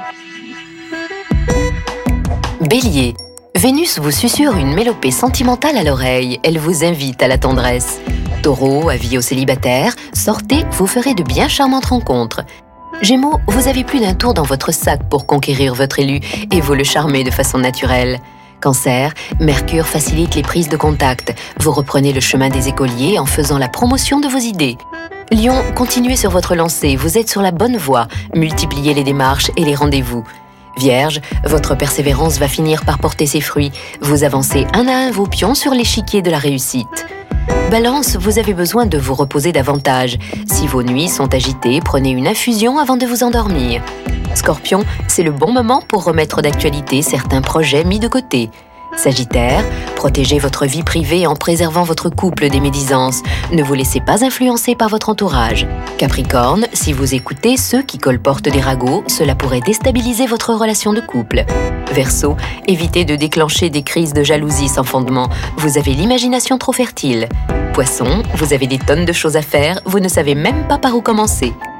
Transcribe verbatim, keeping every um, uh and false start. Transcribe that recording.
Bélier, Vénus vous susurre une mélopée sentimentale à l'oreille, elle vous invite à la tendresse. Taureau, avis aux célibataires, sortez, vous ferez de bien charmantes rencontres. Gémeaux, vous avez plus d'un tour dans votre sac pour conquérir votre élu et vous le charmez de façon naturelle. Cancer, Mercure facilite les prises de contact. Vous reprenez le chemin des écoliers en faisant la promotion de vos idées. Lion, continuez sur votre lancée, vous êtes sur la bonne voie. Multipliez les démarches et les rendez-vous. Vierge, votre persévérance va finir par porter ses fruits. Vous avancez un à un vos pions sur l'échiquier de la réussite. Balance, vous avez besoin de vous reposer davantage. Si vos nuits sont agitées, prenez une infusion avant de vous endormir. Scorpion, c'est le bon moment pour remettre d'actualité certains projets mis de côté. Sagittaire, protégez votre vie privée en préservant votre couple des médisances. Ne vous laissez pas influencer par votre entourage. Capricorne, si vous écoutez ceux qui colportent des ragots, cela pourrait déstabiliser votre relation de couple. Verseau, évitez de déclencher des crises de jalousie sans fondement. Vous avez l'imagination trop fertile. Poisson, vous avez des tonnes de choses à faire, vous ne savez même pas par où commencer.